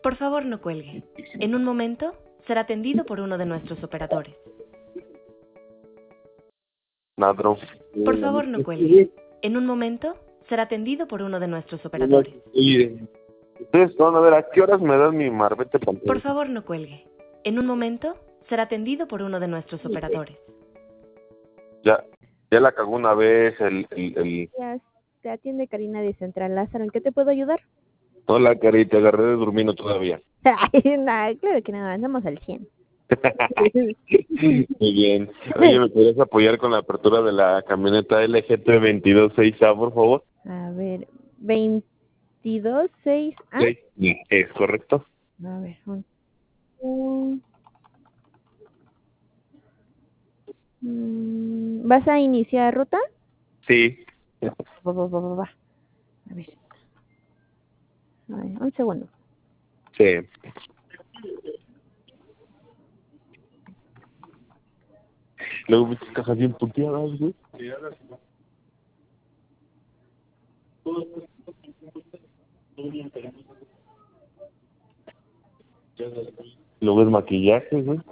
Por favor, no cuelgue. En un momento será atendido por uno de nuestros operadores. Ladrón. Por favor, no cuelgue. En un momento será atendido por uno de nuestros operadores. Oye, ustedes van a ver a qué horas me dan mi marbete Por pantalla. favor, no cuelgue. En un momento será atendido por uno de nuestros operadores. Ya la cagó una vez el... Ya, te atiende Karina de Central Lázaro. ¿En qué te puedo ayudar? Hola, Cari, te agarré de durmiendo todavía. Ay, nah, claro que no, andamos al 100. Muy bien. Oye, ¿me podrías apoyar con la apertura de la camioneta LGT 226A, por favor? A ver, 22.6A. Sí, es correcto. A ver, ¿vas a iniciar ruta? Sí. Va. A ver. Un segundo. Sí. Luego ves cajas bien puteadas, güey. Luego es maquillaje, güey.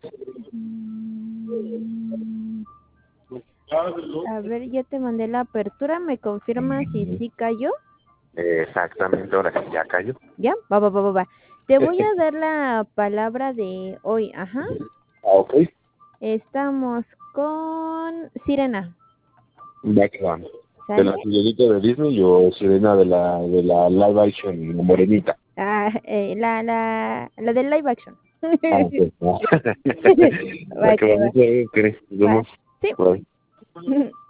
A ver, ya te mandé la apertura. ¿Me confirmas si sí cayó? Exactamente, ahora sí ya cayó. ¿Ya? Va. Te voy a dar la palabra de hoy. Ajá. Ok. Estamos con Sirena. Va que va. De ¿Sale? la sirenita de Disney o sirena de la live action, la morenita. La del live action. Ah, ok. Va Va que que va, va. muchas gracias, Cris. Nos Va. vemos. Sí. Bye.